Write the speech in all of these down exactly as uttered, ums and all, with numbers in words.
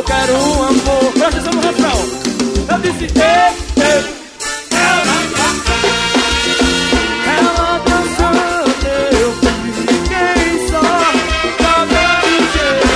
quero um amor. Presta atenção no refrão. Eu disse, ei, ei. Ela dançando, eu fiquei só jogando cheiro.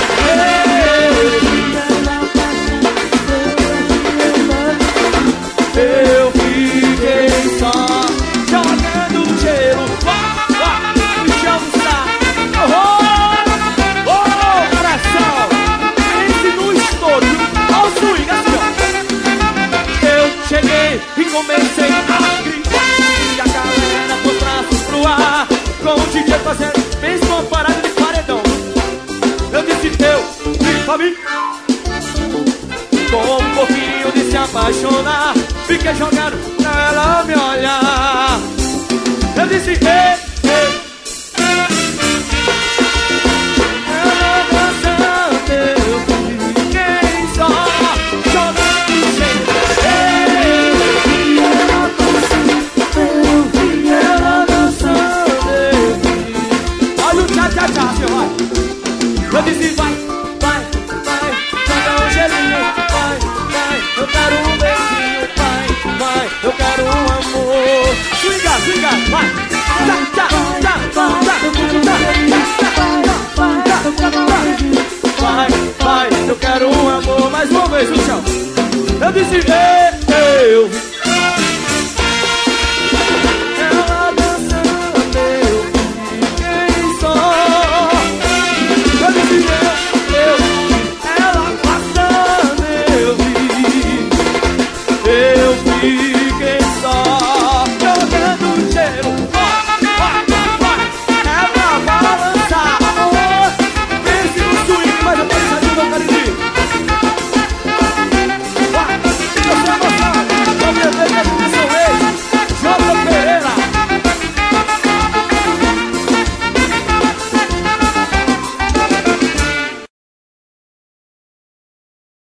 Eu fiquei só jogando cheiro. Me chama o saco. Oh, oh, coração. Pense no estouro. Olha o swing, assim, ó. Eu cheguei e comecei a gritar. E a galera com os braços pro ar, com o D J fazendo, fez uma parada de paredão. Eu disse, eu vim pra mim. Com um pouquinho de se apaixonar, fiquei jogando pra ela me olhar. Eu disse, ei, ei. Ela dançando, eu fiquei só jogando cheiro. Ela dançando, eu vi. Olha o tchá-tchá-tchá, seu vai. Eu disse, vai, vai, vai, joga um gelinho, vai, vai. Eu quero um beijinho, vai, vai. Eu quero um amor. Swinga, swinga, vai. Tchá, tchá, tchá, tchá, vai, vai. Eu quero um amor. Mais uma vez, no chão. Eu disse, ei, eu vi.